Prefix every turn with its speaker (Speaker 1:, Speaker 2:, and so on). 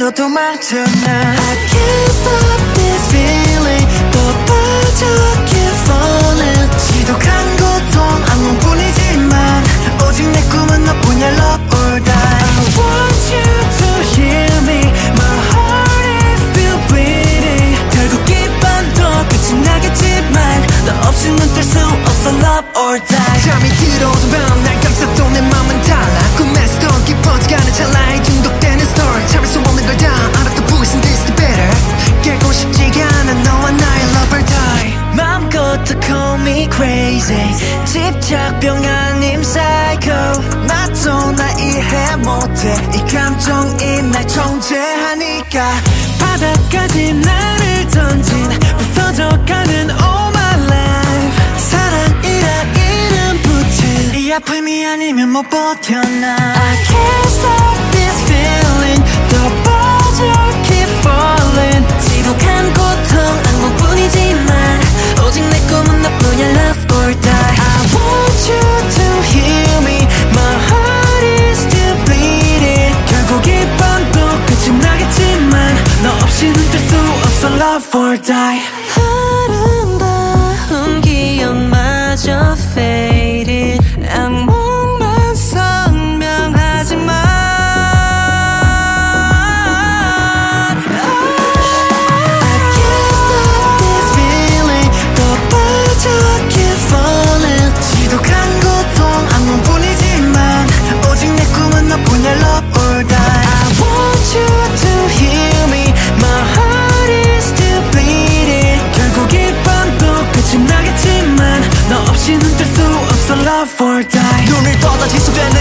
Speaker 1: 너 도망쳐 나 I can't stop this feeling 또 빠져 keep falling 지독한 고통 악몽뿐이지만 오직 내 꿈은 너뿐이야 love or die I want you to hear me my heart is still bleeding 결국 이 밤도 끝이 나겠지만 너 없이는 뗄 수 없어 love or die 잠이 들어오던 밤 날 감싸도 내 맘은 달라 꿈에서던 깊어져가는 찰나에 중독되는 story 참을 수 없는 걸 다 알았던 부신 this the better 깨고 싶지가 않아 너와 나의 love or die 맘껏 call me crazy 집착병 아님 psycho 나도 나 이해 못해 이 감정이 날 통제하니까 바닥까지 나를 던진 부서져가는 all my life 사랑이란 이름 붙인 이 아픔이 아니면 못 버텨 나 I can't stop this feeling 더 빠져 keep falling 지독한 고통 악몽뿐이지만 오직 내 꿈은 너뿐이야 love or die I want you to hear me my heart is still bleeding 결국 이 밤도 끝이 나겠지만 너 없이는 뗄 수 없어 love or die 아름다운 기억마저 faded 악몽만 선명하지만 지독한 고통 악몽뿐이지만 오직 내 꿈은 너뿐이야 love or die I want you to hear me my heart is still bleeding 결국 이 밤도 끝이 나겠지만 너 없이는 뗄 수 없어 love or die 눈을 뻗어 지속되는